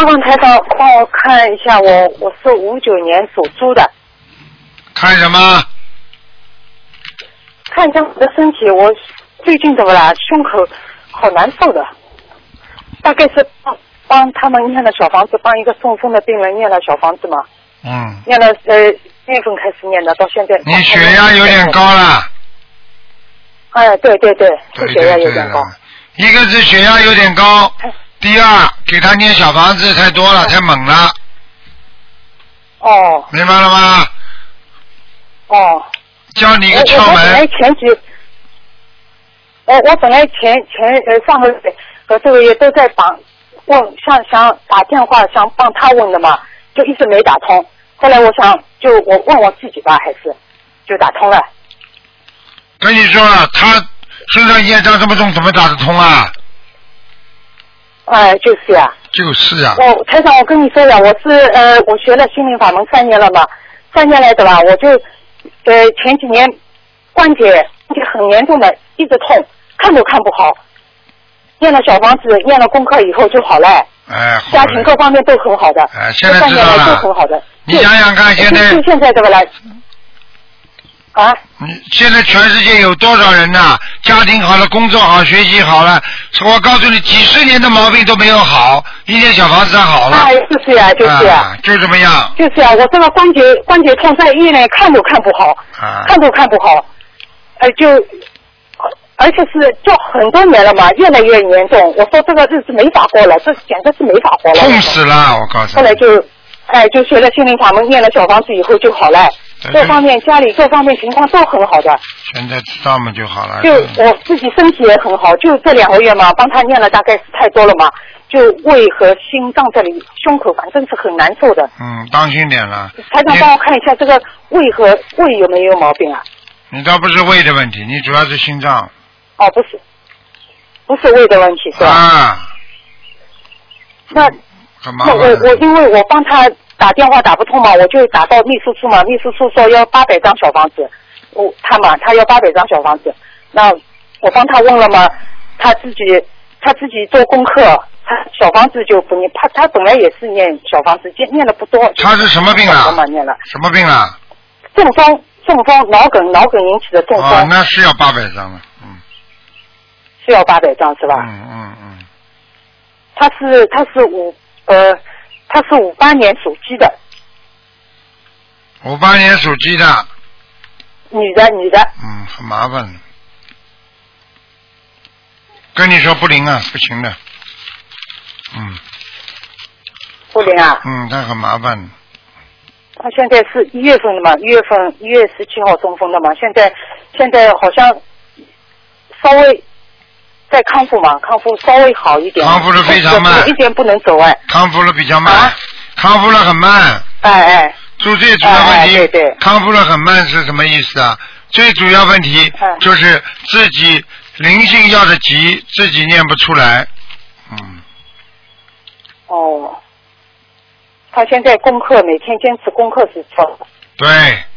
麻烦台长帮我看一下，我是59年属猪的。 看什么？ 看一下我的身体，我最近怎么了？胸口好难受的，大概是帮他们念了小房子，帮一个中风的病人念了小房子嘛。念了1月份开始念的，到现在。 你血压有点高了。 哎，对，是血压有点高。 一个是血压有点高，第二给他念小房子太多了，太猛了。 哦。 明白了吗？ 哦。 教你一个窍门。 我本来上个月和这个月都在问，想打电话想帮他问的嘛，就一直没打通。后来我问我自己吧，还是就打通了。 跟你说了，他身上业障这么重，怎么打得通啊？ 哎，就是呀。 就是啊。 台长，我跟你说呀，我学了心灵法门3年了嘛，3年来的吧，我就前几年关节很严重的，一直痛，看都看不好。念了小房子，念了功课以后就好了。 哎， 家庭各方面都很好的。 哎，现在知道了。 都很好的。 你想想看，现在。 就现在怎么了？啊？ 现在全世界有多少人呐？家庭好了，工作好，学习好了，我告诉你，几十年的毛病都没有好，一间小房子它好了。 哎，就是呀，就是呀。 就这么样。 就是呀，我这个关节痛，在医院看都看不好，看都看不好，而且是就很多年了嘛，越来越严重。我说这个日子没法过了，这简直是没法活了。 痛死了，我告诉你。 后来就学了心灵法门，念了小房子以后就好了。各方面家里各方面情况都很好的。 现在知道嘛就好了。 就我自己身体也很好，就这2个月嘛，帮他念了大概是太多了嘛，就胃和心脏这里胸口反正是很难受的。 当心点了。 台长帮我看一下这个胃有没有毛病啊？ 你倒不是胃的问题，你主要是心脏。 哦，不是胃的问题是吧？ 啊。 那我因为我帮他打电话打不通嘛，我就打到秘书处嘛，秘书处说要800张小房子，他要800张小房子，那我帮他问了嘛，他自己做功课，他小房子就不念，他本来也是念小房子，念了不多。 他是什么病啊？什么病啊？ 中风，脑梗引起的中风。 哦，那是要800张了， 是要800张是吧？他是58年属鸡的。 58年属鸡的。 女的。 很麻烦。跟你说不灵啊，不行的。 不灵啊？ 他很麻烦。 他现在是1月份的嘛，1月17号中风的嘛，现在好像稍微在康复嘛，康复稍微好一点。 康复的非常慢， 一点不能走哎。 康复的比较慢，康复的很慢。 哎。 最主要问题， 对。 康复的很慢是什么意思啊？最主要问题就是自己灵性要的急，自己念不出来。 哦。他现在功课每天坚持功课是错的。 对。